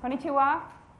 Konnichiwa.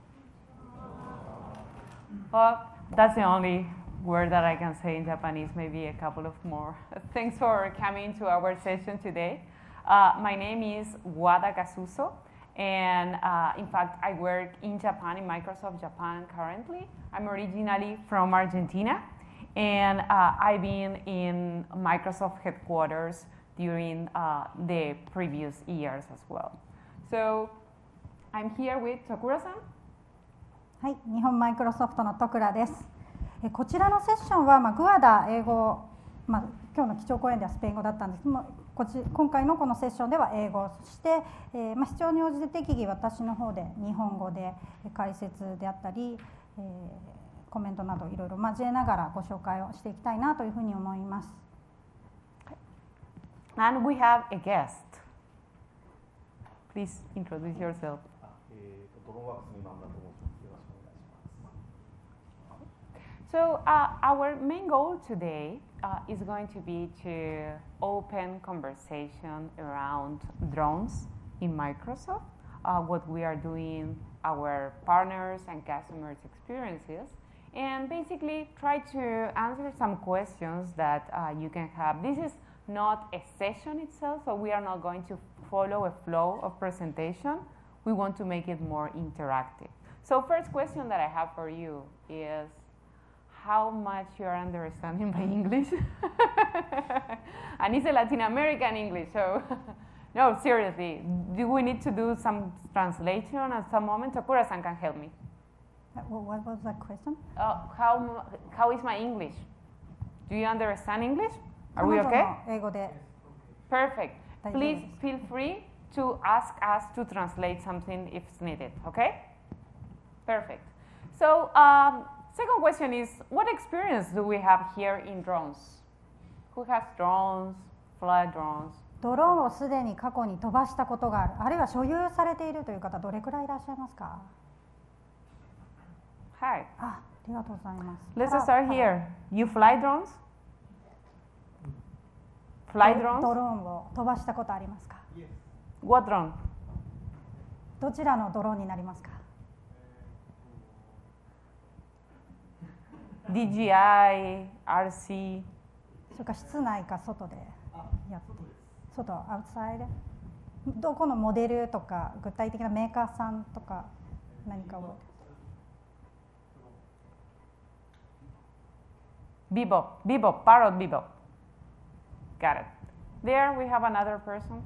Well, that's the only word that I can say in Japanese, maybe a couple of more. Thanks for coming to our session today. My name is Wada Gasuso, and in fact, I work in Japan, in Microsoft Japan currently. I'm originally from Argentina, and I've been in Microsoft headquarters during the previous years as well. So I'm here with Tokura-san. はい、日本マイクロソフトの徳良です。こちらのセッションは、グアダ英語、今日の基調講演ではスペイン語だったんですけども、今回のこのセッションでは英語をして、必要に応じて適宜私の方で日本語で解説であったり、コメントなどいろいろ交えながらご紹介をしていきたいなというふうに思います。 And we have a guest. Please introduce yourself. So our main goal today is going to be to open conversation around drones in Microsoft, what we are doing, our partners and customers' experiences, and basically try to answer some questions that you can have. This is not a session itself, so we are not going to follow a flow of presentation. We want to make it more interactive. So first question that I have for you is how much you are understanding my English? And it's a Latin American English, so no, seriously, do we need to do some translation at some moment? Tokura-san can help me. What was that question? How is my English? Do you understand English? Are we okay? 英語で。 Perfect. Please feel free to ask us to translate something if it's needed, okay? Perfect. So, second question is, what experience do we have here in drones? Who has drones, fly drones? ドローンをすでに過去に飛ばしたことがある、あるいは所有されているという方、どれくらいいらっしゃいますか？ はい。 ありがとうございます。 Let's start here. You fly drones? Fly drones? ドローンを飛ばしたことありますか？ What drone? どちらのドローンになりますか？ DJI, RC. それか室内か外でやって、外、アウトサイド。どこのモデルとか具体的なメーカーさんとか何か覚えてます？ Bebop, Parrot Bebop. Got it. There we have another person.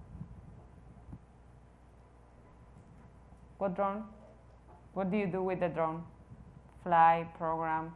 What drone? What do you do with the drone? Fly, program?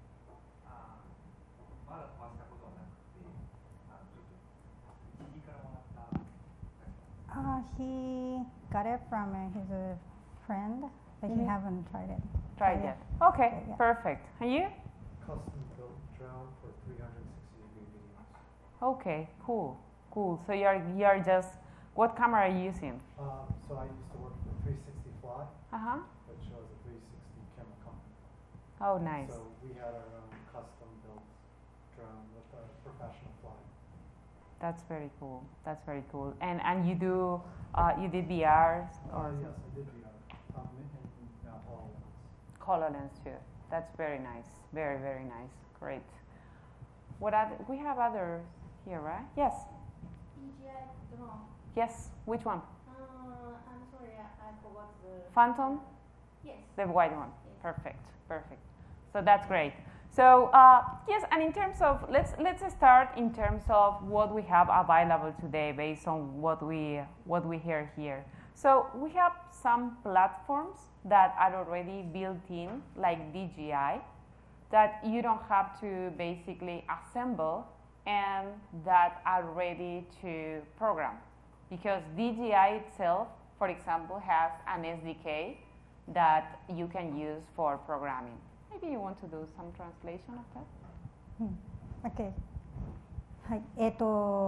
He got it from his friend, but he haven't tried it. Tried yet. Okay, yeah. Perfect. And you? Custom-built drone for 360-degree videos. Okay, cool. So you're just, what camera are you using? So I used to work for 360 Fly, which was a 360 camera company. Oh, nice. So we had our own custom-built drone with a professional fly. That's very cool. And you do, you did VR? Or Yes, I did VR. In HoloLens. HoloLens too. That's very nice. Very, very nice. Great. We have others here, right? Yes. DJI drone. Yes. Which one? I'm sorry, I forgot the... Phantom? Yes. The white one. Yes. Perfect. So that's great. So yes, and in terms of, let's start in terms of what we have available today based on what we hear here. So we have some platforms that are already built in, like DJI, that you don't have to basically assemble and that are ready to program. Because DJI itself, for example, has an SDK that you can use for programming. Maybe you want to do some translation of that? Okay. はい、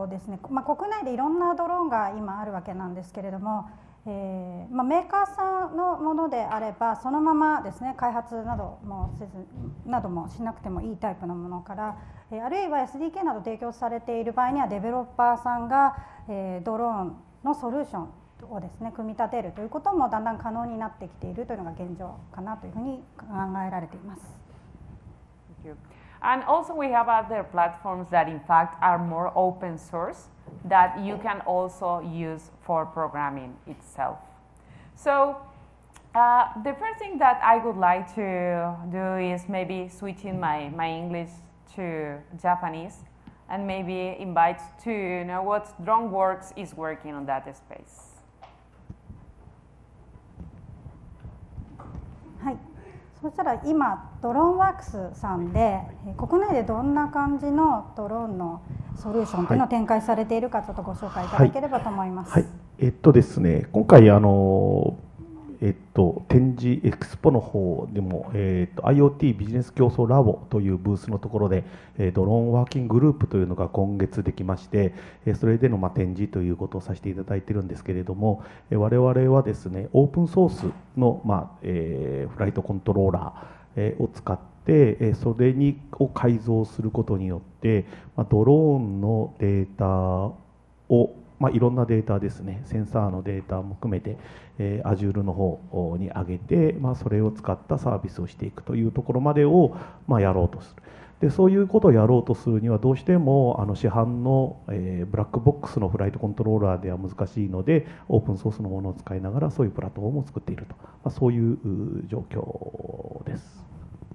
ですね、国内でいろんなドローンが今あるわけなんですけれども、メーカーさんのものであればそのままですね、開発などもしなくてもいいタイプのものから、あるいは SDK など提供されている場合にはデベロッパーさんが、ドローンのソリューションをですね組み立てるということもだんだん可能になってきているというのが現状かなというふうに考えられています。 Thank you. And also we have other platforms that in fact are more open source that you can also use for programming itself. So the first thing that I would like to do is maybe switching my English to Japanese and maybe invite to know what DroneWorks is working on that space. はい、そしたら今ドローンワークスさんで国内でどんな感じのドローンのソリューションというのを展開されているかちょっとご紹介いただければと思います。 はい、ですね、今回展示エクスポの方でも、IoT ビジネス競争ラボというブースのところで、ドローンワーキンググループというのが今月できまして、それでの展示ということをさせていただいているんですけれども、我々はですねオープンソースの、フライトコントローラーを使ってそれを改造することによってドローンのデータをいろんなデータですね、センサーのデータも含めて、Azure の方に上げて、それを使ったサービスをしていくというところまでを、やろうとする。でそういうことをやろうとするにはどうしても市販の、ブラックボックスのフライトコントローラーでは難しいのでオープンソースのものを使いながらそういうプラットフォームを作っていると、そういう状況です。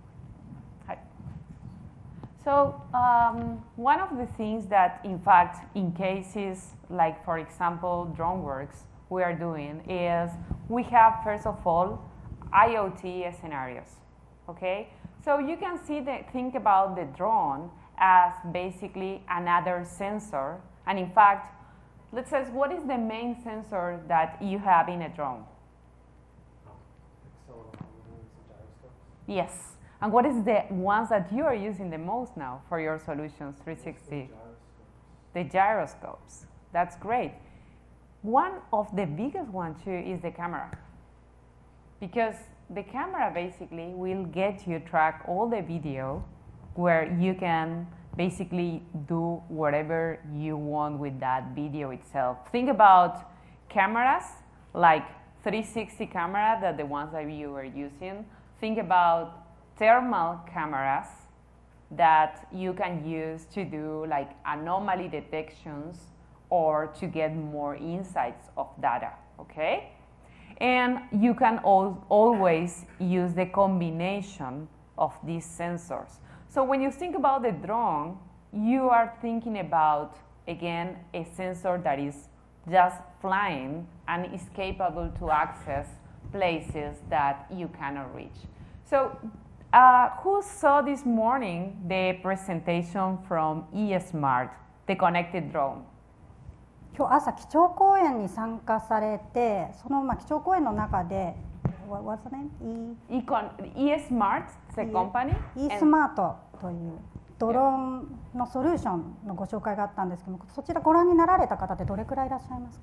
So one of the things that, in fact, in cases like, for example, DroneWorks, we are doing is we have, first of all, IoT scenarios, okay? So you can think about the drone as basically another sensor. And in fact, let's say, what is the main sensor that you have in a drone? Accelerometers and gyroscopes. Yes. And what is the ones that you are using the most now for your solutions 360? The gyroscopes. That's great. One of the biggest ones too is the camera. Because the camera basically will get you track all the video where you can basically do whatever you want with that video itself. Think about cameras like 360 camera, that the ones that you were using. Think about thermal cameras that you can use to do like anomaly detections or to get more insights of data, okay? And you can always use the combination of these sensors. So when you think about the drone, you are thinking about, again, a sensor that is just flying and is capable to access places that you cannot reach. So who saw this morning the presentation from eSmart, the connected drone? 今日朝基調講演に参加されて、その基調講演の中で What's the name? eSmart, the company. eSmart というドローンのソリューションのご紹介があったんですけども、そちらご覧になられた方ってどれくらいいらっしゃいますか？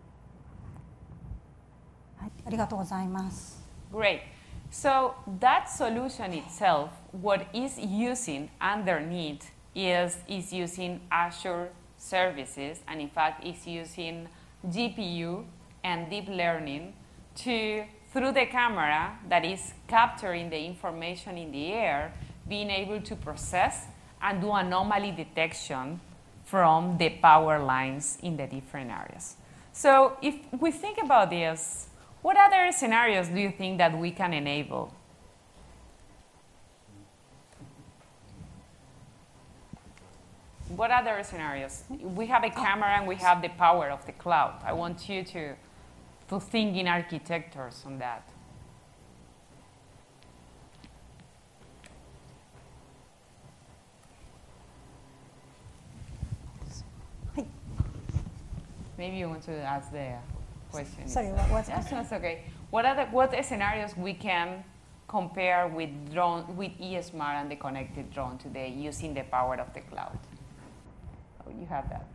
はい、ありがとうございます。 Great. So that solution itself, what is using underneath is using Azure services, and in fact is using GPU and deep learning to, through the camera that is capturing the information in the air, being able to process and do anomaly detection from the power lines in the different areas. So if we think about this, what other scenarios do you think that we can enable? What other scenarios? We have a camera and we have the power of the cloud. I want you to think in architectures on that. Maybe you want to ask the question. Sorry, what's the question? That's okay. What scenarios we can compare with eSmart and the connected drone today using the power of the cloud? Oh, you have that.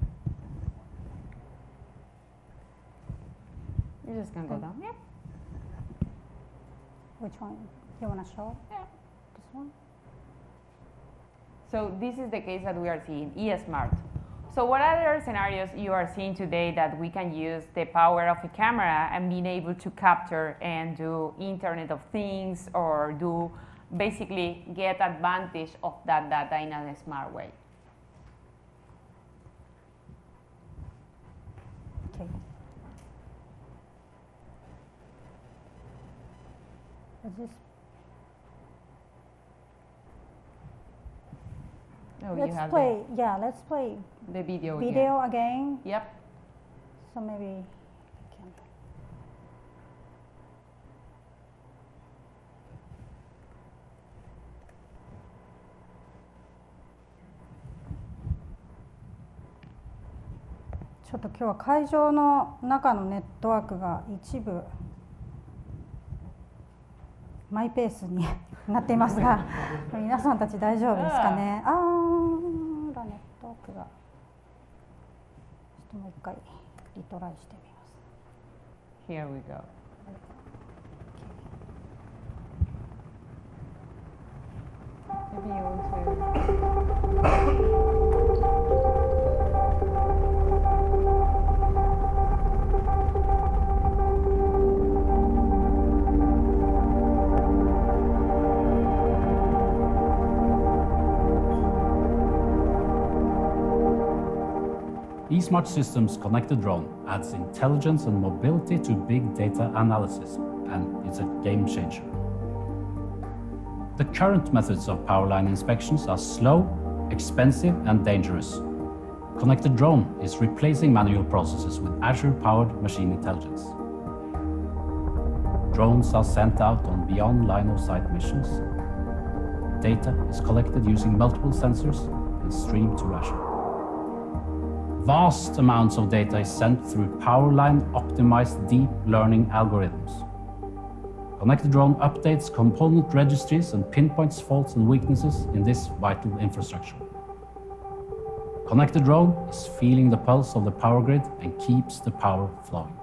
You're just gonna go down. Yeah. Which one? You want to show? Yeah. This one? So this is the case that we are seeing, eSmart. so what other scenarios you are seeing today that we can use the power of a camera and being able to capture and do Internet of Things or do basically get advantage of that data in a smart way? Okay. Is this? Oh, Let's play. Yeah, let's play the video again. Yep. So maybe I can.ちょっと今日は会場の中のネットワークが一部マイペースになっていますが、皆さんたち大丈夫ですかね。ネットワークがちょっともう一回リトライしてみます。 Here we go. Maybe you want to. eSmart Systems Connected Drone adds intelligence and mobility to big data analysis, and it's a game changer. The current methods of power line inspections are slow, expensive, and dangerous. Connected Drone is replacing manual processes with Azure-powered machine intelligence. Drones are sent out on beyond line-of-sight missions. Data is collected using multiple sensors and streamed to Azure. Vast amounts of data is sent through Powerline-optimized deep learning algorithms. Connected Drone updates component registries and pinpoints faults and weaknesses in this vital infrastructure. Connected Drone is feeling the pulse of the power grid and keeps the power flowing.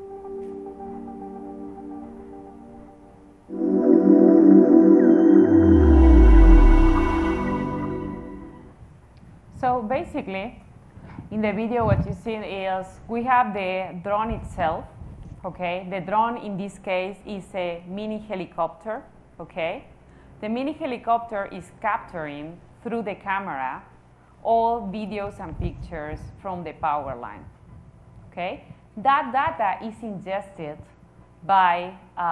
So basically, in the video what you see is we have the drone itself, okay? The drone in this case is a mini helicopter, okay? The mini helicopter is capturing through the camera all videos and pictures from the power line, okay? That data is ingested by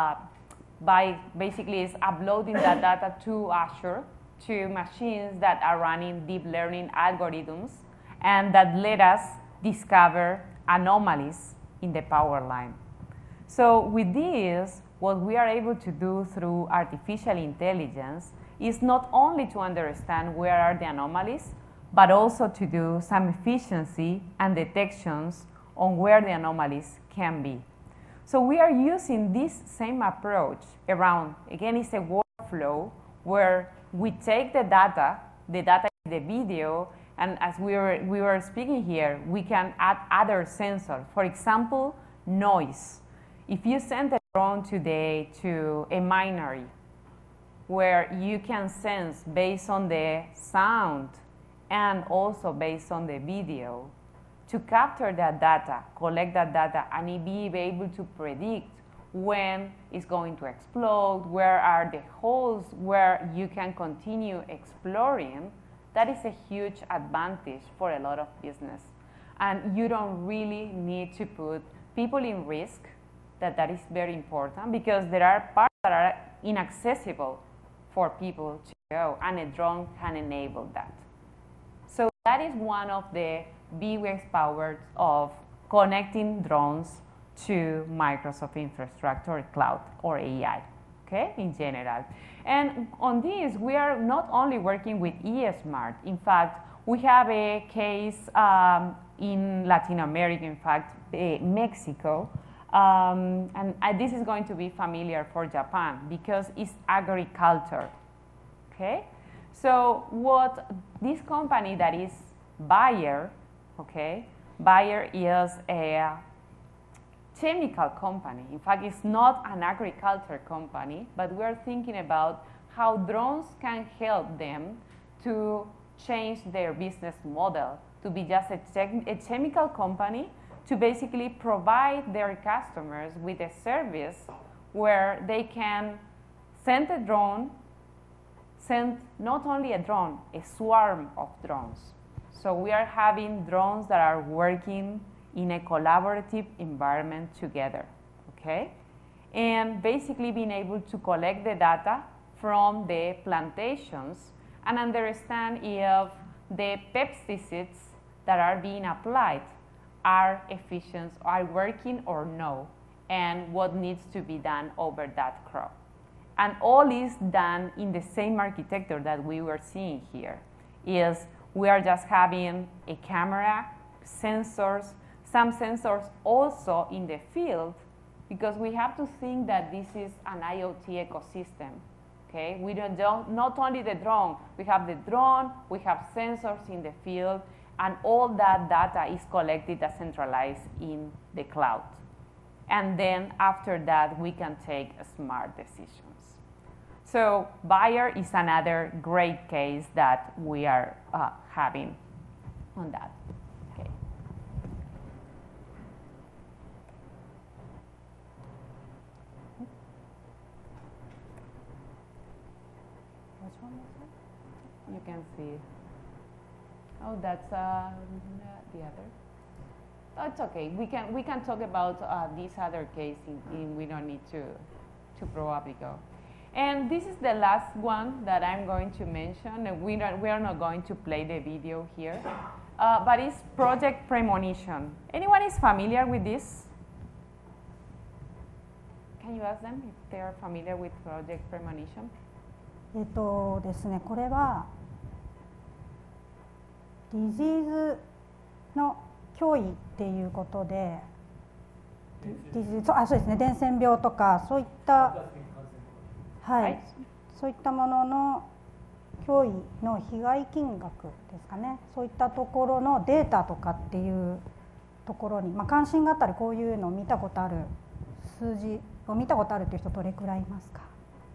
basically is uploading that data to Azure, to machines that are running deep learning algorithms and that let us discover anomalies in the power line. So with this, what we are able to do through artificial intelligence is not only to understand where are the anomalies, but also to do some efficiency and detections on where the anomalies can be. So we are using this same approach around, again, it's a workflow where we take the data in the video, and as we were speaking here, we can add other sensors. For example, noise. If you send a drone today to a minery where you can sense based on the sound and also based on the video, to capture that data, collect that data, and be able to predict when it's going to explode, where are the holes where you can continue exploring, that is a huge advantage for a lot of business. And you don't really need to put people in risk, that is very important, because there are parts that are inaccessible for people to go, and a drone can enable that. So that is one of the biggest powers of connecting drones to Microsoft infrastructure, cloud, or AI, okay, in general. And on this, we are not only working with eSmart. In fact, we have a case in Latin America, in fact, Mexico, and this is going to be familiar for Japan because it's agriculture, okay? So what this company that is Bayer, okay, Bayer is a chemical company. In fact, it's not an agriculture company, but we're thinking about how drones can help them to change their business model, to be just a chemical company to basically provide their customers with a service where they can send a drone, send not only a drone, a swarm of drones. So we are having drones that are working in a collaborative environment together, okay? And basically being able to collect the data from the plantations and understand if the pesticides that are being applied are efficient, are working or no, and what needs to be done over that crop. And all is done in the same architecture that we were seeing here. Is we are just having a camera, sensors, some sensors also in the field, because we have to think that this is an IoT ecosystem. Okay, we don't not only the drone, we have the drone, we have sensors in the field, and all that data is collected and centralized in the cloud. And then after that, we can take smart decisions. So Bayer is another great case that we are having on that. Okay. You can see. Oh, that's the other. Oh, it's okay. We can talk about this other case. We don't need to probably go. And this is the last one that I'm going to mention. And we are not going to play the video here, but it's Project Premonition. Anyone is familiar with this? Can you ask them if they are familiar with Project Premonition? ですね、これはディジーズの脅威っていうことで、そうですね、伝染病とかそういった、はい、そういったものの脅威の被害金額ですかね、そういったところのデータとかっていうところに、関心があったりこういうのを見たことある、数字を見たことあるという人どれくらいいますか？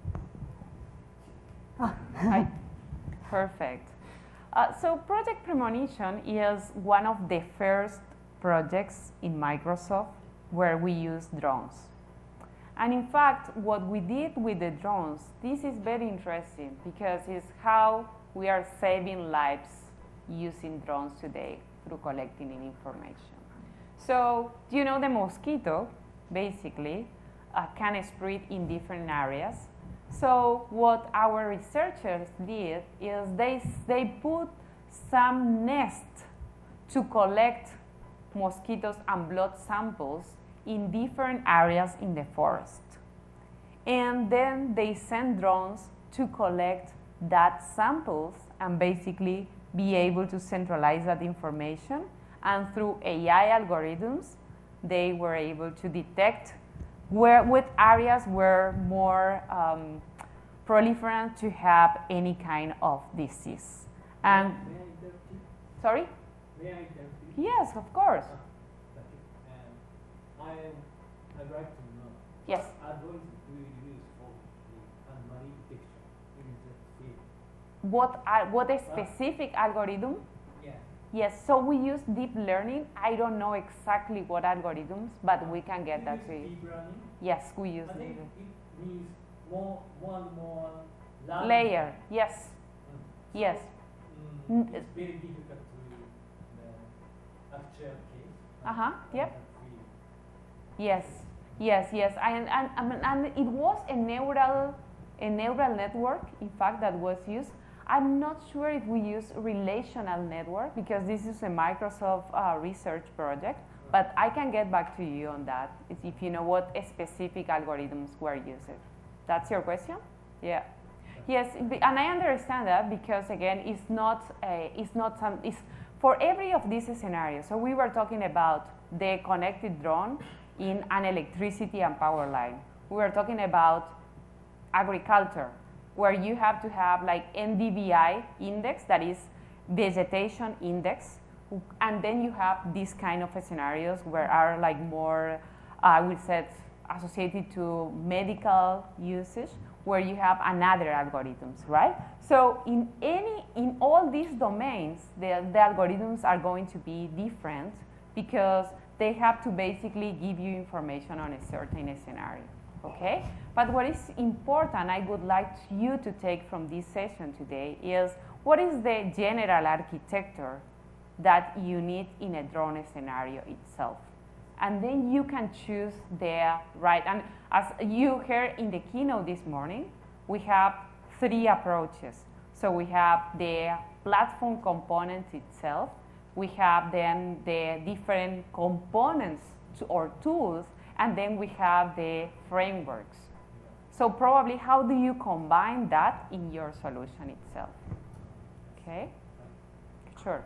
Hi. Perfect. So Project Premonition is one of the first projects in Microsoft where we use drones. And in fact, what we did with the drones, this is very interesting because it's how we are saving lives using drones today through collecting information. So, you know, the mosquito basically can spread in different areas. So what our researchers did is they put some nests to collect mosquitoes and blood samples in different areas in the forest. And then they send drones to collect that samples and basically be able to centralize that information. And through AI algorithms, they were able to detect what areas were more proliferant to have any kind of disease. And may I interrupt you? Sorry? May I interrupt you? Yes, of course. I'd like to know. Yes. What algorithms do you use for the anomaly detection in the field? What a specific algorithm? Yeah. Yes, so we use deep learning. I don't know exactly what algorithms, but we can get that to you. Deep learning? Yes, we use I think deep it means more and more layer. Yes. So, Yes. it's very difficult to the actual case. Yep. Yes. And it was a neural network, in fact, that was used. I'm not sure if we use relational network because this is a Microsoft research project, but I can get back to you on that if you know what specific algorithms were used. That's your question? Yeah. Yes, and I understand that because again, it's for every of these scenarios. So we were talking about the connected drone in an electricity and power line. We were talking about agriculture, where you have to have like NDVI index, that is vegetation index, and then you have these kind of scenarios where are like more, I would say, associated to medical usage, where you have another algorithms, right? So in all these domains, the algorithms are going to be different because they have to basically give you information on a certain scenario, okay? But what is important, I would like you to take from this session today is what is the general architecture that you need in a drone scenario itself. And then you can choose the right, and as you heard in the keynote this morning, we have 3 approaches. So we have the platform components itself, we have then the different components or tools, and then we have the frameworks. So probably how do you combine that in your solution itself? Okay, sure.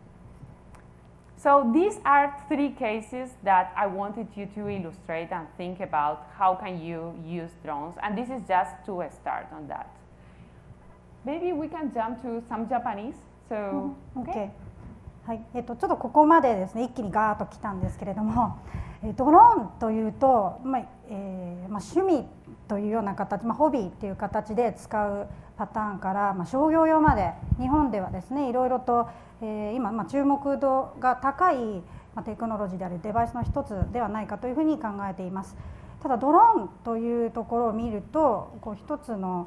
So these are 3 cases that I wanted you to illustrate and think about how can you use drones, and this is just to start on that. Maybe we can jump to some Japanese. So, okay. はい、ちょっとここまでですね、一気にガーッと来たんですけれども、ドローンというと、趣味というような形、ホビーっていう形で使うパターンから、商業用まで日本ではですね、いろいろと、今、注目度が高い、テクノロジーであるデバイスの一つではないかというふうに考えています。ただドローンというところを見ると、一つの、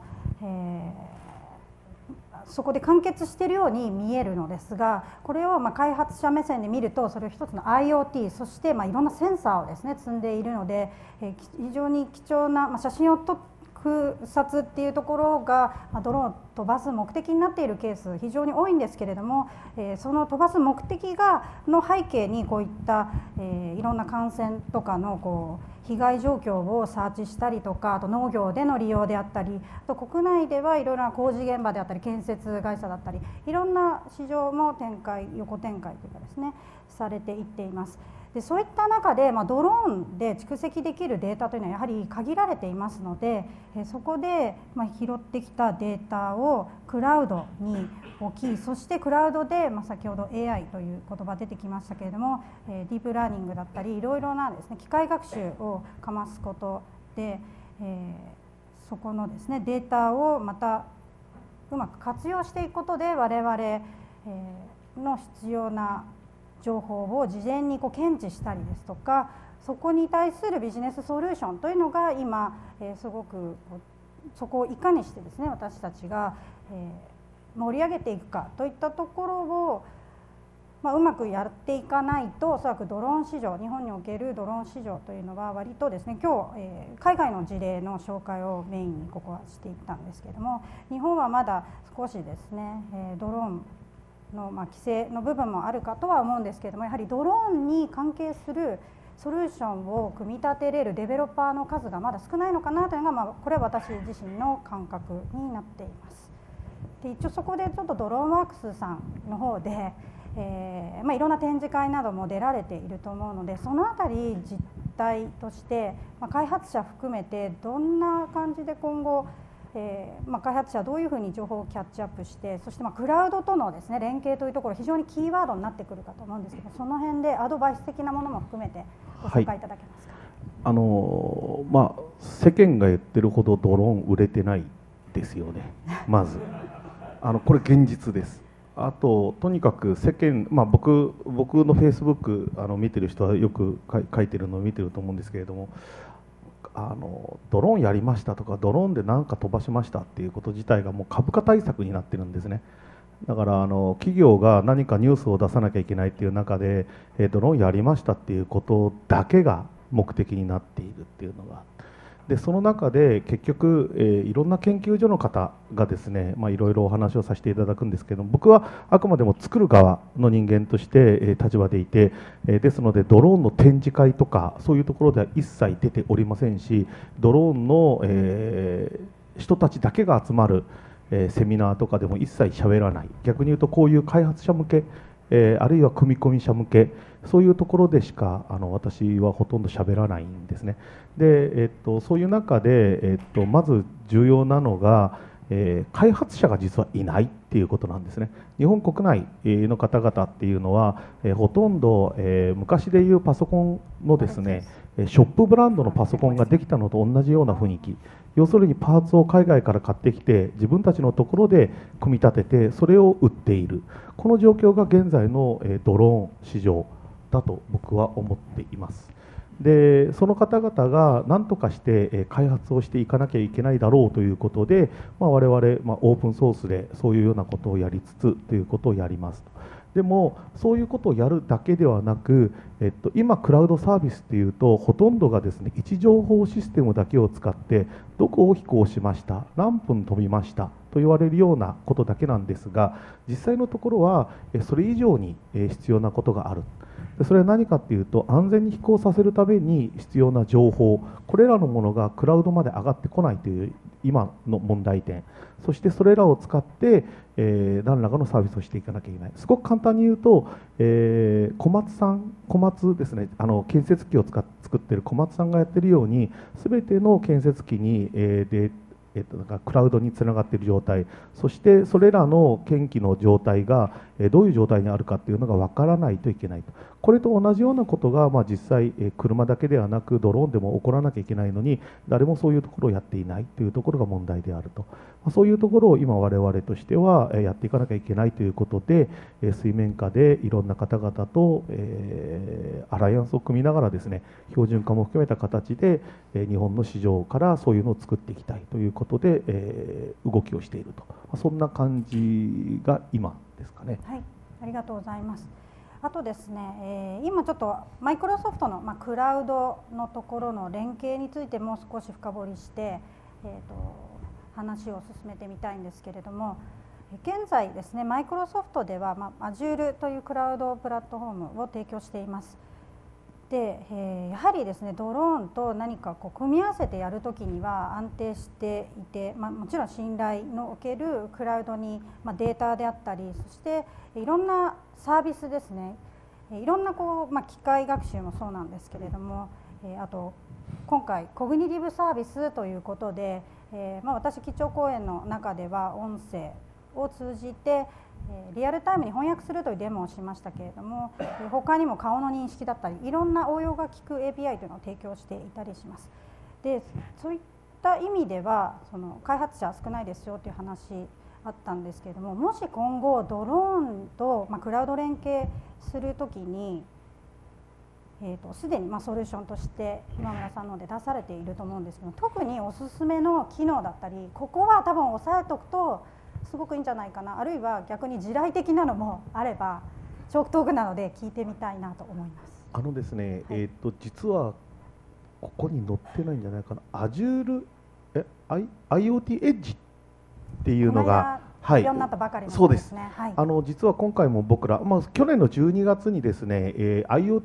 そこで完結しているように見えるのですが、これを開発者目線で見ると、それを一つの IoT、そしていろんなセンサーをですね積んでいるので、非常に貴重な写真を撮撮っていうところがドローンを飛ばす目的になっているケース非常に多いんですけれども、その飛ばす目的の背景にこういったいろんな感染とかの被害状況をサーチしたりとか、あと農業での利用であったり、あと国内ではいろいろな工事現場であったり建設会社だったり、いろんな市場も横展開というかですねされていっています。でそういった中で、ドローンで蓄積できるデータというのはやはり限られていますので、そこで拾ってきたデータをクラウドに置き、そしてクラウドで、先ほど AI という言葉出てきましたけれども、ディープラーニングだったりいろいろなですね機械学習をかますことで、そこのですねデータをまたうまく活用していくことで我々の必要な情報を事前に検知したりですとか、そこに対するビジネスソリューションというのが今すごくそこをいかにしてですね私たちが盛り上げていくかといったところをうまくやっていかないと、おそらくドローン市場、日本におけるドローン市場というのは割とですね、今日海外の事例の紹介をメインにここはしていったんですけれども、日本はまだ少しですねドローンの規制の部分もあるかとは思うんですけれども、やはりドローンに関係するソリューションを組み立てれるデベロッパーの数がまだ少ないのかなというのが、これは私自身の感覚になっています。で一応そこでちょっとドローンワークスさんの方で、いろんな展示会なども出られていると思うので、そのあたり実態として、開発者含めてどんな感じで今後開発者はどういうふうに情報をキャッチアップして、そしてクラウドとのですね連携というところ非常にキーワードになってくるかと思うんですけど、その辺でアドバイス的なものも含めてご紹介いただけますか。 世間が言ってるほどドローン売れてないですよね。まずこれ現実です。あととにかく世間、僕のフェイスブック見てる人はよく書いてるのを見てると思うんですけれども、ドローンやりましたとかドローンで何か飛ばしましたっていうこと自体がもう株価対策になってるんですね。だから企業が何かニュースを出さなきゃいけないっていう中で、ドローンやりましたっていうことだけが目的になっているっていうのが、でその中で結局、いろんな研究所の方がですね、いろいろお話をさせていただくんですけども、僕はあくまでも作る側の人間として、立場でいて、ですのでドローンの展示会とかそういうところでは一切出ておりませんし、ドローンの、人たちだけが集まる、セミナーとかでも一切喋らない。逆に言うとこういう開発者向け、あるいは組み込み者向け、そういうところでしか私はほとんど喋らないんですね。で、そういう中で、まず重要なのが、開発者が実はいないっていうことなんですね。日本国内の方々っていうのは、ほとんど、昔でいうパソコンのですね、 ショップブランドのパソコンができたのと同じような雰囲気、要するにパーツを海外から買ってきて自分たちのところで組み立ててそれを売っている、この状況が現在のドローン市場だと僕は思っています。でその方々が何とかして開発をしていかなきゃいけないだろうということで、我々、オープンソースでそういうようなことをやりつつということをやりますと。でもそういうことをやるだけではなく、今クラウドサービスっていうとほとんどがですね、位置情報システムだけを使ってどこを飛行しました、何分飛びましたと言われるようなことだけなんですが、実際のところはそれ以上に必要なことがある。それは何かっていうと、安全に飛行させるために必要な情報、これらのものがクラウドまで上がってこないという今の問題点、そしてそれらを使って何らかのサービスをしていかなきゃいけない。すごく簡単に言うと、小松ですね、建設機を作っている小松さんがやっているように、すべての建設機にクラウドにつながっている状態、そしてそれらの建機の状態がどういう状態にあるかというのが分からないといけないと。これと同じようなことが実際車だけではなくドローンでも起こらなきゃいけないのに、誰もそういうところをやっていないというところが問題であると。そういうところを今我々としてはやっていかなきゃいけないということで、水面下でいろんな方々とアライアンスを組みながらですね、標準化も含めた形で日本の市場からそういうのを作っていきたいということで動きをしていると、そんな感じが今ですかね。 はい、ありがとうございます。あとですね、今ちょっとマイクロソフトの、クラウドのところの連携についてもう少し深掘りして、話を進めてみたいんですけれども、現在ですね、マイクロソフトでは、Azure というクラウドプラットフォームを提供しています。で、やはりですね、ドローンと何か組み合わせてやるときには安定していて、もちろん信頼のおけるクラウドに、データであったり、そしていろんなサービスですね、いろんな機械学習もそうなんですけれども、あと今回コグニティブサービスということで、私基調講演の中では音声を通じてリアルタイムに翻訳するというデモをしましたけれども、他にも顔の認識だったりいろんな応用が効く API というのを提供していたりします。でそういった意味ではその開発者少ないですよという話あったんですけれども、もし今後ドローンとクラウド連携するときにすでにソリューションとして今村さんので出されていると思うんですけど、特におすすめの機能だったり、ここは多分押さえておくとすごくいいんじゃないかな、あるいは逆に地雷的なのもあればチョークトークなので聞いてみたいなと思います。 ですね、 はい、 実はここに載ってないんじゃないかな、Azure IoT Edgeっていうのがはい、いろんなとばかりのそうですね。はい、 実は今回も僕ら、去年の12月にですね、Azure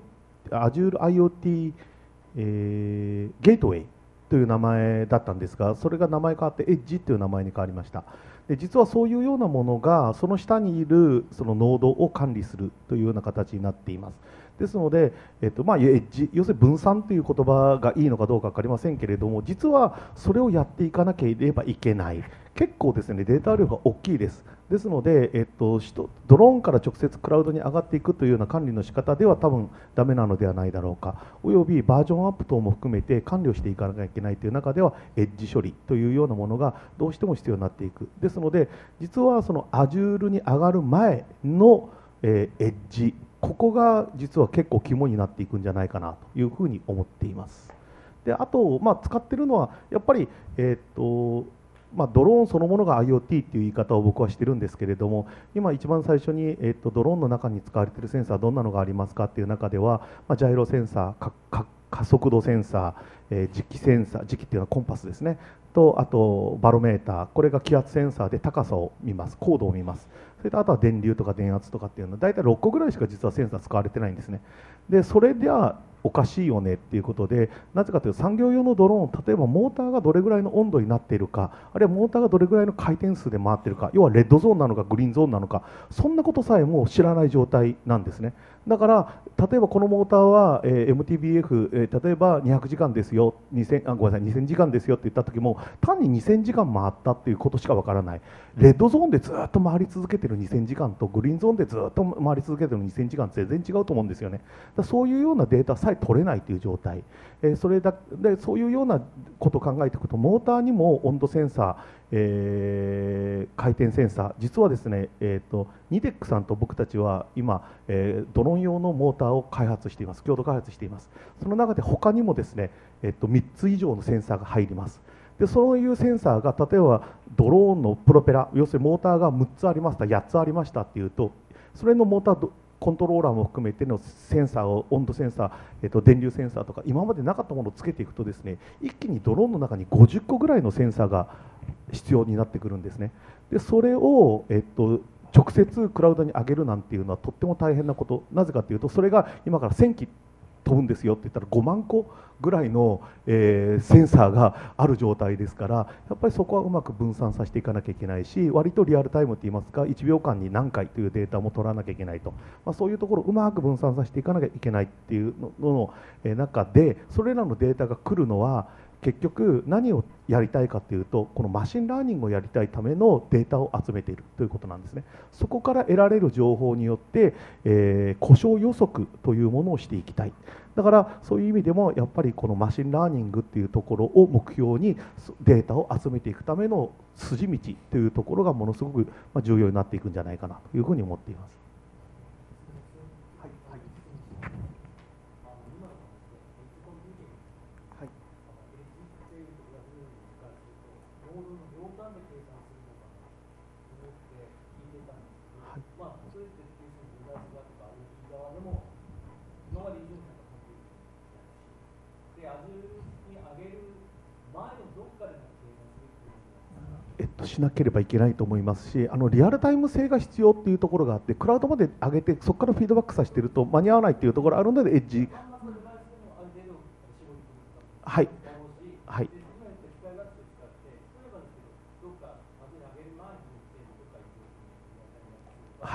IoT、ゲートウェイという名前だったんですが、それが名前変わって Edge という名前に変わりました。で実はそういうようなものがその下にいるそのノードを管理するというような形になっています。ですので、エッジ、要するに分散という言葉がいいのかどうか分かりませんけれども、実はそれをやっていかなければいけない、結構ですね、データ量が大きいです。ですので、ドローンから直接クラウドに上がっていくというような管理の仕方では多分ダメなのではないだろうか、およびバージョンアップ等も含めて管理をしていかなきゃいけないという中では、エッジ処理というようなものがどうしても必要になっていく。ですので、実はその Azure に上がる前の、エッジ、ここが実は結構肝になっていくんじゃないかなというふうに思っています。であと、使っているのはやっぱり、ドローンそのものが IoT っていう言い方を僕はしてるんですけれども、今一番最初に、ドローンの中に使われているセンサーどんなのがありますかっていう中では、ジャイロセンサー、加速度センサー、磁気センサー、磁気っていうのはコンパスですね、とあとバロメーター、これが気圧センサーで高さを見ます、高度を見ます。それとあとは電流とか電圧とかっていうのは大体6個ぐらいしか実はセンサー使われてないんですね。でそれではおかしいよねっていうことで、なぜかというと産業用のドローン、例えばモーターがどれぐらいの温度になっているか、あるいはモーターがどれぐらいの回転数で回っているか、要はレッドゾーンなのかグリーンゾーンなのか、そんなことさえも知らない状態なんですね。 だから例えばこのモーターは、MTBF、例えば200時間ですよ、2000時間ですよって言った時も単に2000時間回ったっていうことしかわからない。レッドゾーンでずっと回り続けてる2000時間とグリーンゾーンでずっと回り続けてる2000時間全然違うと思うんですよね。だからそういうようなデータさえ取れないという状態、そういうようなことを考えていくとモーターにも温度センサー、回転センサー、実はですね、ニテックさんと僕たちは今、ドローン用のモーターを開発しています。共同開発しています。その中で他にもですね、3つ以上のセンサーが入ります。でそういうセンサーが例えばドローンのプロペラ、要するにモーターが6つありました、8つありましたっていうと、それのモーターコントローラーも含めてのセンサーを、温度センサー、電流センサーとか今までなかったものをつけていくとですね、一気にドローンの中に50個ぐらいのセンサーが必要になってくるんですね。でそれを、直接クラウドに上げるなんていうのはとっても大変なこと。なぜかというと、それが今から1000機飛ぶんですよって言ったら5万個ぐらいの、センサーがある状態ですから、やっぱりそこはうまく分散させていかなきゃいけないし、割とリアルタイムといいますか1秒間に何回というデータも取らなきゃいけないと、そういうところをうまく分散させていかなきゃいけないっていうのの中で、それらのデータが来るのは結局何をやりたいかというと、このマシンラーニングをやりたいためのデータを集めているということなんですね。そこから得られる情報によって、故障予測というものをしていきたい。だからそういう意味でもやっぱりこのマシンラーニングっていうところを目標にデータを集めていくための筋道というところがものすごく重要になっていくんじゃないかなというふうに思っています。しなければいけないと思いますし、リアルタイム性が必要っていうところがあって、クラウドまで上げてそこからフィードバックさせていると間に合わないっていうところあるので、エッジ、はいはいはい、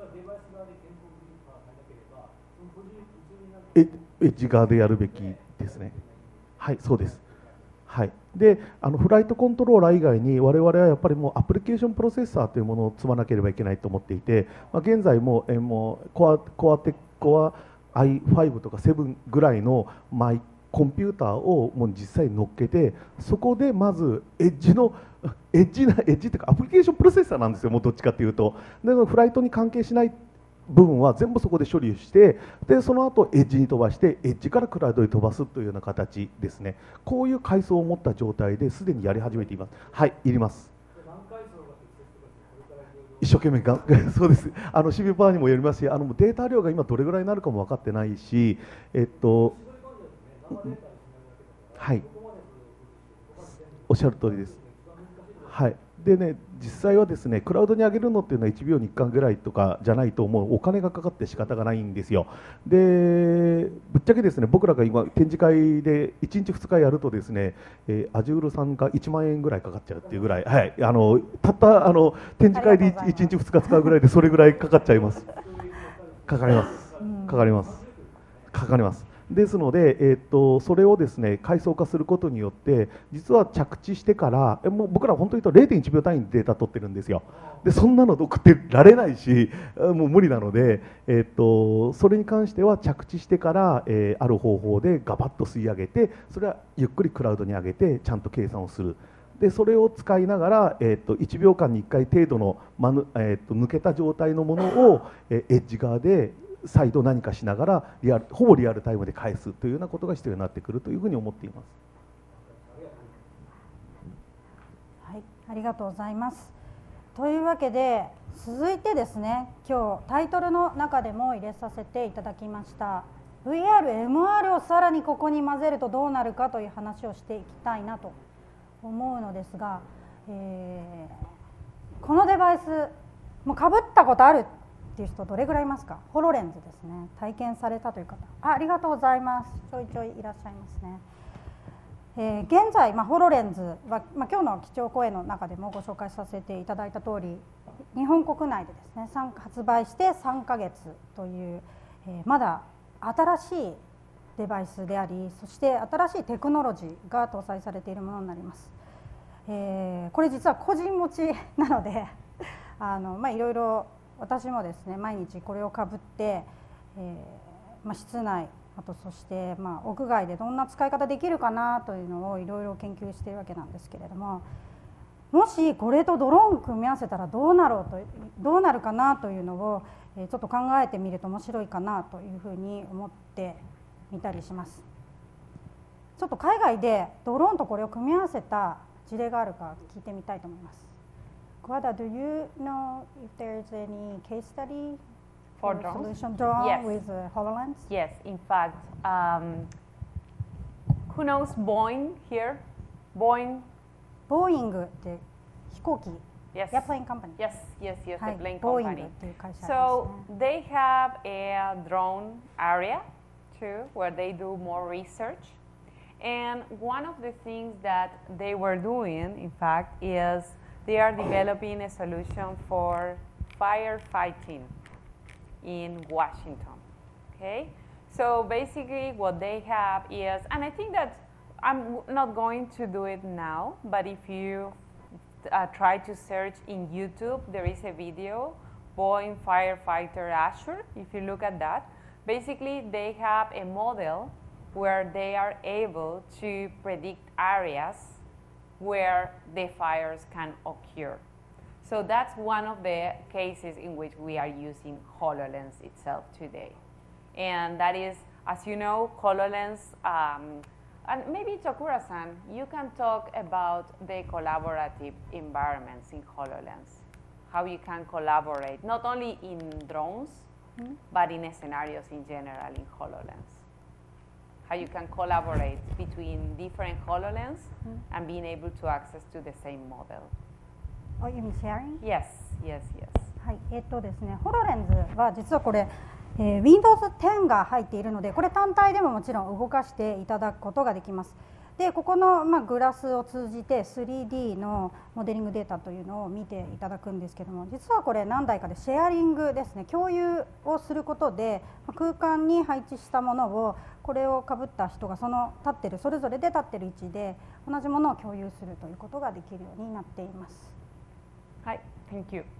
エッジ側でやるべきですね。はい、そうです。はい、でフライトコントローラー以外に我々はやっぱりもうアプリケーションプロセッサーというものを積まなければいけないと思っていて、現在もうコア i5 とか7ぐらいのマイコンピューターをもう実際に乗っけて、そこでまずエッジっていうかアプリケーションプロセッサーなんですよ、もうどっちかというと。でフライトに関係しない部分は全部そこで処理して、でその後エッジに飛ばして、エッジからクラウドに飛ばすというような形ですね。こういう階層を持った状態ですでにやり始めています。はい、いります。一生懸命そうです。CPU パワーにもよりますし、データ量が今どれぐらいになるかも分かってないし、はい、おっしゃる通りです。はい。でね、実際はですね、クラウドに上げるのっていうのは1秒に1回ぐらいとかじゃないと、もうお金がかかって仕方がないんですよ。でぶっちゃけですね、僕らが今展示会で1日2日やるとですね、Azure さんが1万円ぐらいかかっちゃうっていうぐらい、はい、たった展示会で1日2日使うぐらいでそれぐらいかかっちゃいます。かかります。ですので、それをですね階層化することによって、実は着地してからもう僕ら本当に言うと 0.1 秒単位でデータ取ってるんですよ。でそんなの送ってられないし、もう無理なので、それに関しては着地してから、ある方法でガバッと吸い上げて、それはゆっくりクラウドに上げてちゃんと計算をする。でそれを使いながら、1秒間に1回程度の、抜けた状態のものを、エッジ側で再度何かしながらほぼリアルタイムで返すというようなことが必要になってくるというふうに思っています。 はい、ありがとうございます。というわけで続いてですね、今日タイトルの中でも入れさせていただきました VR、MR をさらにここに混ぜるとどうなるかという話をしていきたいなと思うのですが、このデバイスもうかぶったことあるっていう人どれぐらいいますか？ホロレンズですね。体験されたという方、ありがとうございます。ちょいちょいいらっしゃいますね。現在、ホロレンズは、今日の基調講演の中でもご紹介させていただいた通り、日本国内でですね発売して3ヶ月という、 まだ新しいデバイスであり、そして新しいテクノロジーが搭載されているものになります。これ実は個人持ちなのでいろいろ私もですね毎日これをかぶって、室内あとそして屋外でどんな使い方できるかなというのをいろいろ研究しているわけなんですけれども、もしこれとドローン組み合わせたらどうなるかなというのをちょっと考えてみると面白いかなというふうに思ってみたりします。ちょっと海外でドローンとこれを組み合わせた事例があるか聞いてみたいと思います。Guada, do you know if there's any case study for solution drone Yes. with HoloLens? Yes, in fact, who knows Boeing here? Boeing? ボーイングって飛行機 Yes. Airplane company. Yes, yes, yes, は the い、 plane ボーイング company. っていう会社です So ね。 they have a drone area too, where they do more research. And one of the things that they were doing, in fact, is they are developing a solution for firefighting in Washington. Okay, so basically what they have is, and I think that I'm not going to do it now, but if you try to search in YouTube, there is a video, Boeing Firefighter Azure. If you look at that, basically they have a model where they are able to predict areas where the fires can occur. So that's one of the cases in which we are using HoloLens itself today. And that is, as you know, HoloLens, and maybe Tokura-san, you can talk about the collaborative environments in HoloLens, how you can collaborate, not only in drones, but in scenarios in general in HoloLens. How you can collaborate between different HoloLens and being able to access to the same model. Oh, you mean sharing? Yes, yes, yes. はい、ですね、ホロレンズは実はこれ、Windows 10が入っているので、これ単体でももちろん動かしていただくことができます。で、ここの、グラスを通じて 3D のモデリングデータというのを見ていただくんですけども、実はこれ何台かでシェアリングですね、共有をすることで空間に配置したものをこれをかぶった人がその立ってるそれぞれで立ってる位置で同じものを共有するということができるようになっています。 Hi, thank you.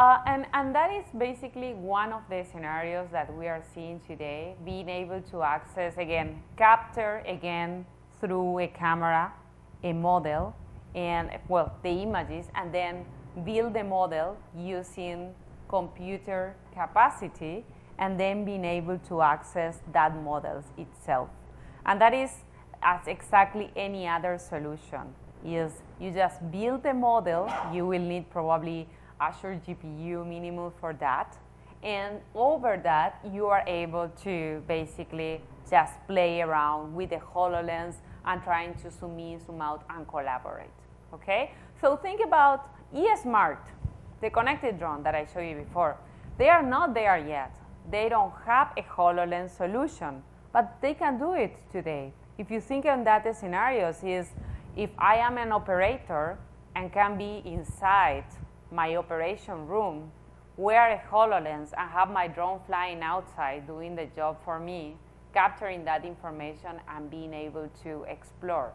And that is basically one of the scenarios that we are seeing today, being able to access, again, capture again through a camera, a model, and, well, the images, and then build the model using computer capacity, and then being able to access that model itself. And that is as exactly any other solution. Is you just build the model, you will need probably Azure GPU minimum for that, and over that you are able to basically just play around with the HoloLens and trying to zoom in, zoom out, and collaborate. Okay? So think about eSmart, the connected drone that I showed you before. They are not there yet. They don't have a HoloLens solution, but they can do it today. If you think on that scenarios is, if I am an operator and can be inside my operation room, wear a HoloLens and have my drone flying outside doing the job for me, capturing that information and being able to explore.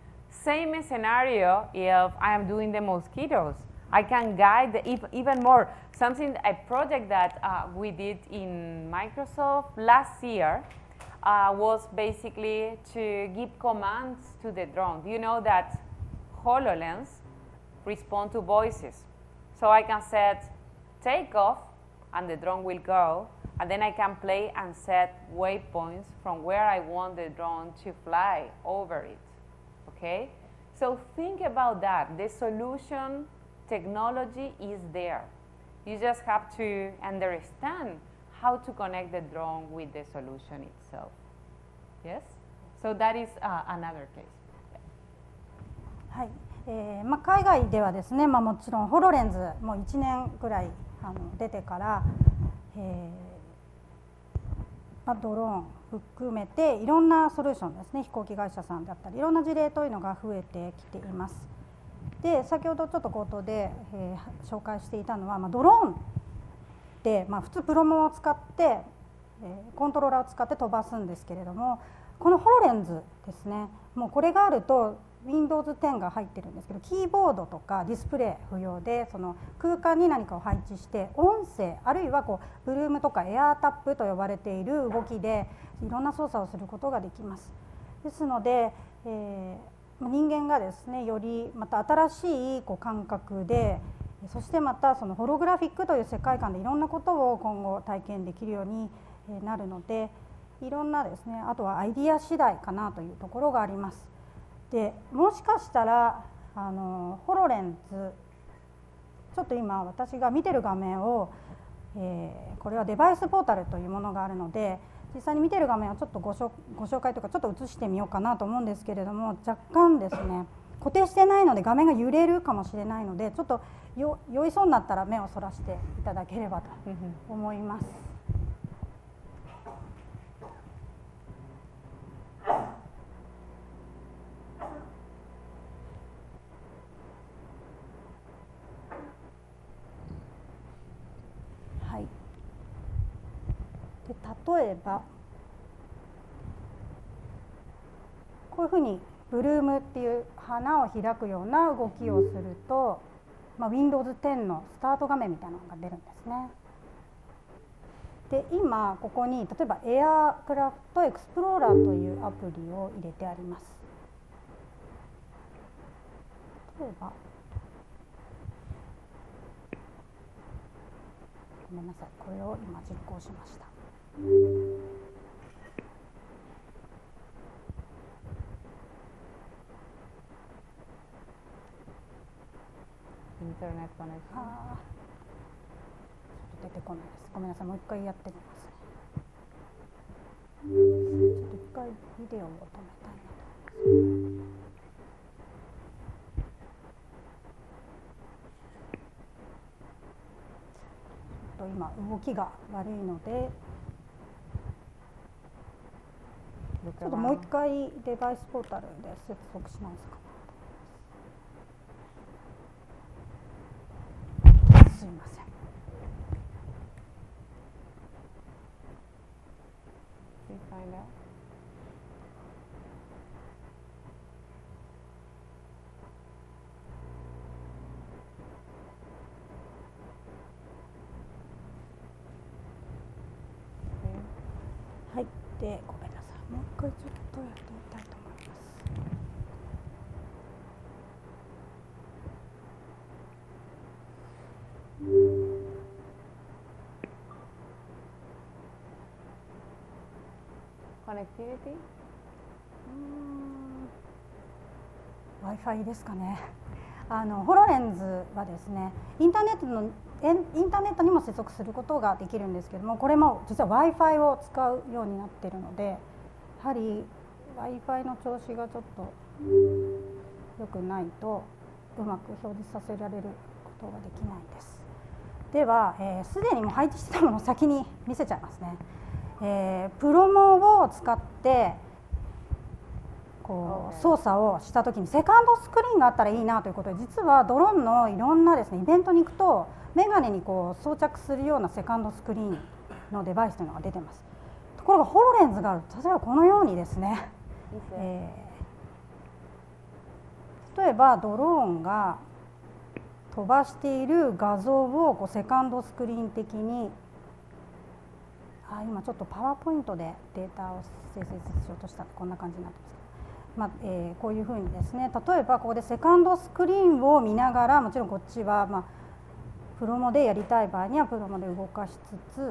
Same scenario if I am doing the mosquitoes. I can guide even more. A project that we did in Microsoft last year was basically to give commands to the drone. You know that HoloLens respond to voices. So I can set take off and the drone will go, and then I can play and set waypoints from where I want the drone to fly over it. Okay? So think about that. The solution technology is there. You just have to understand how to connect the drone with the solution itself. Yes? So that is another case. はい、海外ではですね、もちろんホロレンズもう1年ぐらい出てから、ドローン含めていろんなソリューションですね、飛行機会社さんだったりいろんな事例というのが増えてきています。で、先ほどちょっと冒頭で、紹介していたのは、ドローンって、普通プロモを使ってコントローラーを使って飛ばすんですけれども、このホロレンズですね、もうこれがあると Windows 10が入ってるんですけど、キーボードとかディスプレイ不要で、その空間に何かを配置して音声、あるいはこうブルームとかエアータップと呼ばれている動きでいろんな操作をすることができます。ですので、人間がですね、よりまた新しいこう感覚で、そしてまたそのホログラフィックという世界観でいろんなことを今後体験できるようになるので、いろんなですね、あとはアイディア次第かなというところがあります。でもしかしたらホロレンズ、ちょっと今私が見てる画面を、これはデバイスポータルというものがあるので、実際に見てる画面をちょっとご紹介というかちょっと映してみようかなと思うんですけれども、若干ですね固定してないので画面が揺れるかもしれないので、ちょっと酔いそうになったら目をそらしていただければと思います。はい、で例えばこういうふうにブルームっていう花を開くような動きをすると、Windows 10のスタート画面みたいなのが出るんですね。で今ここに例えばエアクラフトエクスプローラーというアプリを入れてあります。例えばごめんなさい、これを今実行しました。 インターネットコネクション。 ちょっと出てこないです。ごめんなさい、もう一回やってみますね。ちょっと一回ビデオを止めたいなと思います。今動きが悪いので、ちょっともう一回デバイスポータルで接続し直すかな。すいません。 Find out. Okay. はい、でごめんなさい、もう一回ちょっとやってみたいと思います。 Connectivity? Wi-Fi ですかね。ホロレンズはですね、インターネットにも接続することができるんですけども、これも実は Wi-Fi を使うようになっているので、やはり Wi-Fi の調子がちょっと良くないとうまく表示させられることができないです。では、すでにもう配置してたものを先に見せちゃいますね。プロモを使ってこう操作をしたときにセカンドスクリーンがあったらいいなということで、実はドローンのいろんなですねイベントに行くとメガネにこう装着するようなセカンドスクリーンのデバイスというのが出てます。ところがホロレンズがあると、例えばこのようにですね、例えばドローンが飛ばしている画像をこうセカンドスクリーン的に、今ちょっとパワーポイントでデータを生成しようとしたらこんな感じになってますけど、こういうふうにですね、例えばここでセカンドスクリーンを見ながら、もちろんこっちはプロモでやりたい場合にはプロモで動かしつつ、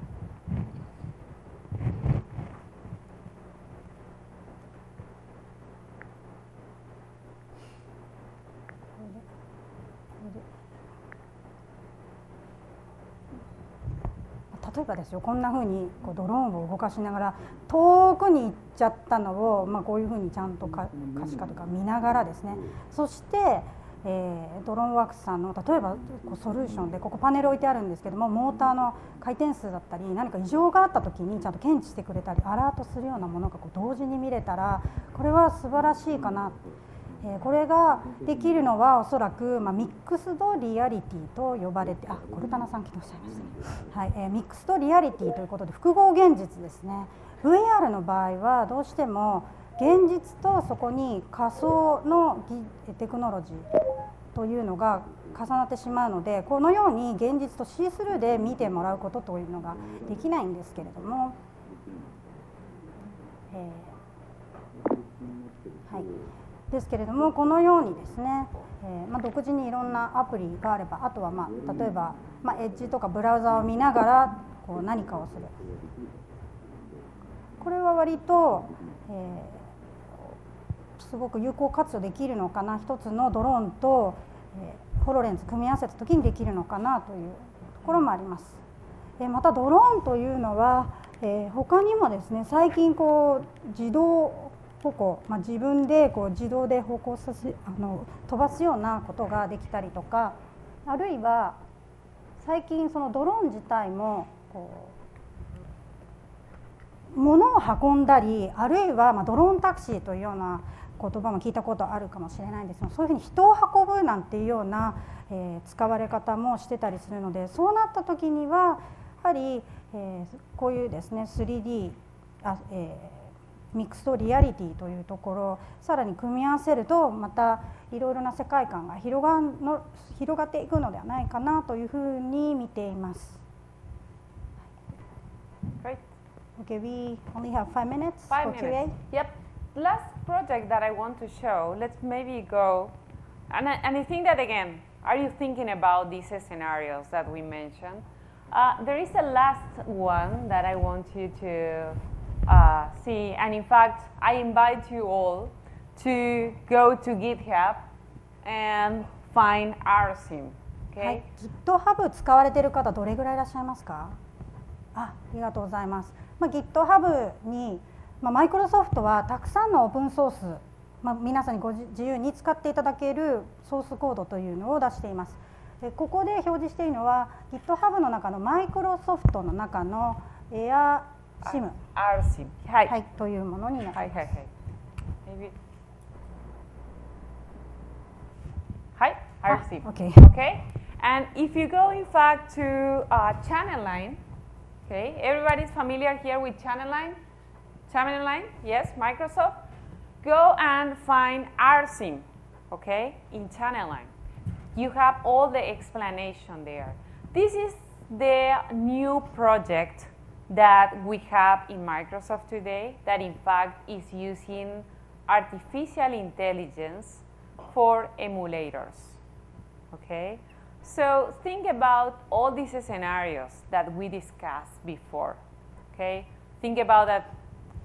例えばですよ、こんなふうにこうドローンを動かしながら遠くに行っちゃったのを、こういうふうにちゃんと可視化とか見ながらですね、そして、ドローンワークスさんの例えばソリューションでここパネル置いてあるんですけども、モーターの回転数だったり何か異常があった時にちゃんと検知してくれたりアラートするようなものがこう同時に見れたら、これは素晴らしいかな。 これができるのはおそらく、ミックスドリアリティと呼ばれて、コルタナさん来ておっしゃいますね、ミックスドリアリティということで複合現実ですね。 VR の場合はどうしても現実とそこに仮想のテクノロジーというのが重なってしまうので、このように現実とシースルーで見てもらうことというのができないんですけれども、ですけれども、このようにですね、独自にいろんなアプリがあれば、あとは例えば、エッジとかブラウザを見ながらこう何かをする。これは割と、すごく有効活用できるのかな、一つのドローンと、ホロレンズ組み合わせた時にできるのかなというところもあります。またドローンというのは、他にもですね、最近こう自動歩行、自分でこう自動で歩行させ飛ばすようなことができたりとか、あるいは最近そのドローン自体もこう物を運んだり、あるいはドローンタクシーというような言葉も聞いたことあるかもしれないんですが、そういうふうに人を運ぶなんていうような、使われ方もしてたりするので、そうなった時にはやはり、こういうですね 3D ミックスドリアリティというところをさらに組み合わせると、またいろいろな世界観が広がっていくのではないかなというふうに見ています。 Great. Okay, we only have 5 minutes for QA. Yep. Last project that I want to show. Let's maybe go, and I think that again, are you thinking about these scenarios that we mentioned? There is a last one that I want you to see, and in fact, I invite you all to go to GitHub and find RSIM. Okay? はい、GitHub 使われている方どれぐらいいらっしゃいますか？ありがとうございます。GitHub に、マイクロソフトはたくさんのオープンソース、皆さんにご自由に使っていただけるソースコードというのを出しています。ここで表示しているのは GitHub の中のマイクロソフトの中の AirSIM、はい、というものになります。 はい、RSIM. Okay. And if you go in fact to Channel Line, okay, everybody's familiar here with Channel Line? Channel Line, yes, Microsoft. Go and find RSIM, okay, in Channel Line. You have all the explanation there. This is the new project that we have in Microsoft today that in fact is using artificial intelligence for emulators, okay? So think about all these scenarios that we discussed before, okay? Think about that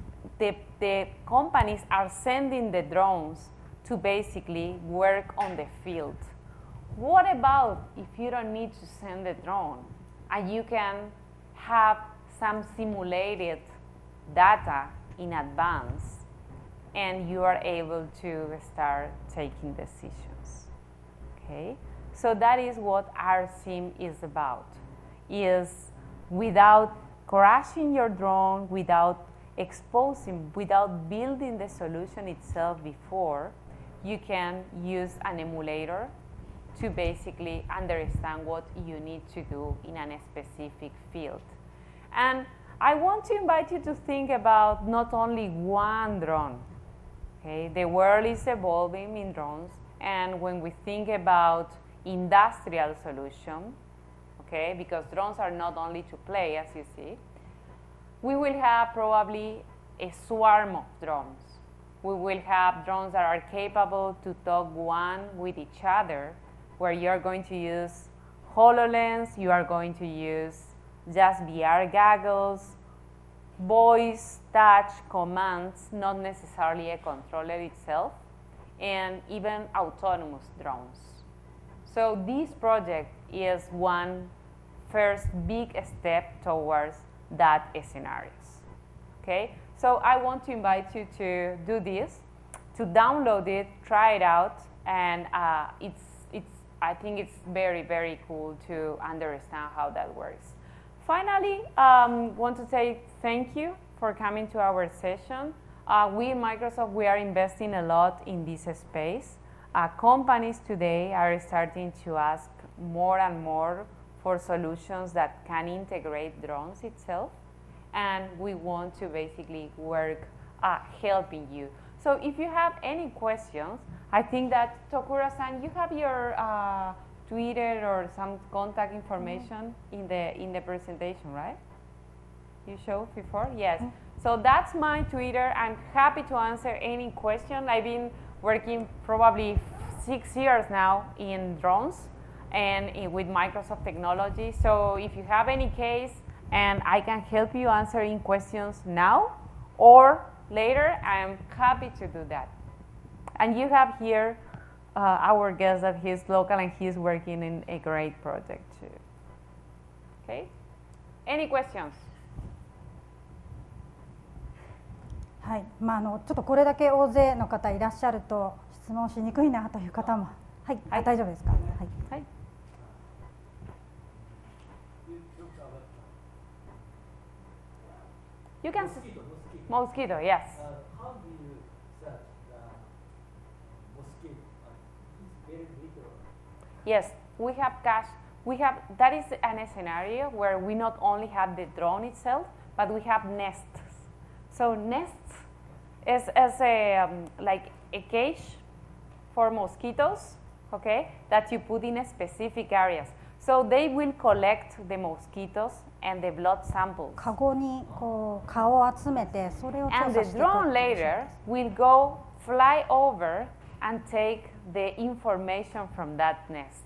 the companies are sending the drones to basically work on the field. What about if you don't need to send the drone and you can have some simulated data in advance and you are able to start taking decisions, okay? So that is what RSIM is about, is without crashing your drone, without exposing, without building the solution itself before, you can use an emulator to basically understand what you need to do in a specific field. And I want to invite you to think about not only one drone, okay? The world is evolving in drones, and when we think about industrial solution, okay, because drones are not only to play, as you see, we will have probably a swarm of drones. We will have drones that are capable to talk one with each other, where you are going to use HoloLens, you are going to use just VR goggles, voice, touch, commands, not necessarily a controller itself, and even autonomous drones. So this project is one first big step towards that scenarios. Okay? So I want to invite you to do this, to download it, try it out, and I think it's very, very cool to understand how that works. Finally, want to say thank you for coming to our session. we in Microsoft, we are investing a lot in this space. Companies today are starting to ask more and more for solutions that can integrate drones itself, and we want to basically work helping you. So if you have any questions, I think that Tokura-san, you have your Twitter or some contact information in the presentation, right? You showed before? Yes. So that's my Twitter. I'm happy to answer any question. I've been working probably 6 years now in drones and with Microsoft technology. So if you have any case and I can help you answering questions now or later, I'm happy to do that. And you have here our guest that he's local and he's working in a great project too. Okay? Any questions? はい、ちょっとこれだけ大勢の方いらっしゃると質問しにくいなという方も、はい、はい、大丈夫ですか。はい。はい。 You can mosquito, yes. How do you search the mosquito? It's very little. Yes, we have cache. That is an scenario where we not only have the drone itself, but we have nests. So nests is like a cage for mosquitoes, okay, that you put in specific areas. So they will collect the mosquitoes and the blood samples. カゴにこう蚊を集めてそれを調査 And して the いく。 drone later will go fly over and take the information from that nest.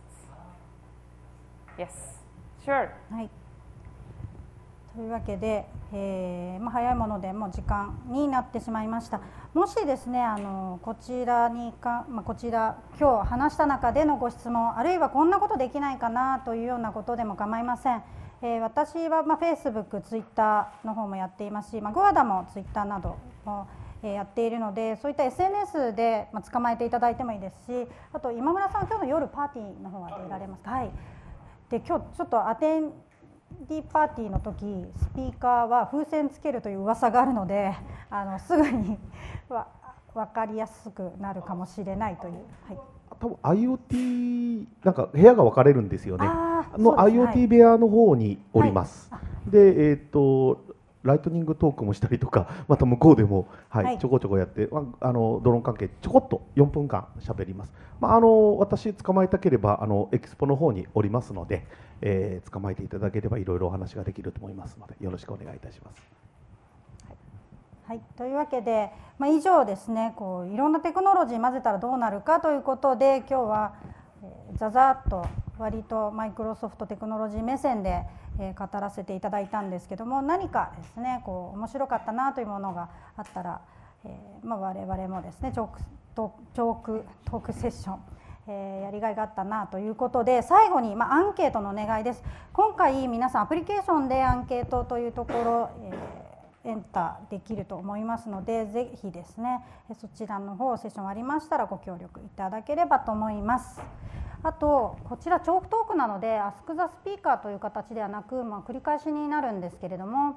Yes, sure. はい。というわけで、早いものでもう時間になってしまいました。もしですね、こちらこちら今日話した中でのご質問、あるいはこんなことできないかなというようなことでも構いません。私はFacebook、Twitter の方もやっていますし、GUADA も Twitter などもやっているので、そういった SNS で捕まえていただいてもいいですし、あと今村さん、今日の夜パーティーの方は出られますか。はい。で、今日ちょっとアテンディパーティーの時、スピーカーは風船つけるという噂があるので、すぐに分かりやすくなるかもしれないという。はい。 多分 IoT なんか部屋が分かれるんですよね。IoT 部屋の方におります。はい、で、ライトニングトークもしたりとか、また向こうでも、はいはい、ちょこちょこやって、ドローン関係ちょこっと4分間喋ります。私捕まえたければエキスポの方におりますので、捕まえていただければいろいろお話ができると思いますので、よろしくお願いいたします。 はい、というわけで、以上ですね、いろんなテクノロジー混ぜたらどうなるかということで、今日はざっと割とマイクロソフトテクノロジー目線で語らせていただいたんですけども、何かですね面白かったなというものがあったら、我々もですねチョークトークセッション、やりがいがあったなということで、最後にアンケートのお願いです。今回皆さんアプリケーションでアンケートというところ、エンターできると思いますので、ぜひですねそちらの方セッションありましたらご協力いただければと思います。あとこちらチョークトークなのでアスクザスピーカーという形ではなく、繰り返しになるんですけれども、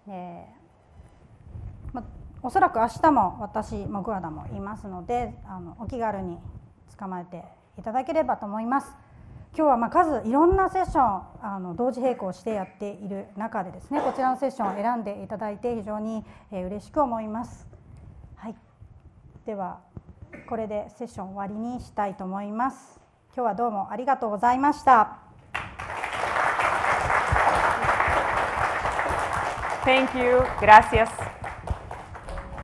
おそらく明日も私もGUADAもいますので、お気軽に捕まえていただければと思います。今日はいろんなセッション同時並行してやっている中でですね、こちらのセッションを選んでいただいて非常に嬉しく思います。はい、ではこれでセッション終わりにしたいと思います。今日はどうもありがとうございました。 Thank you. Gracias.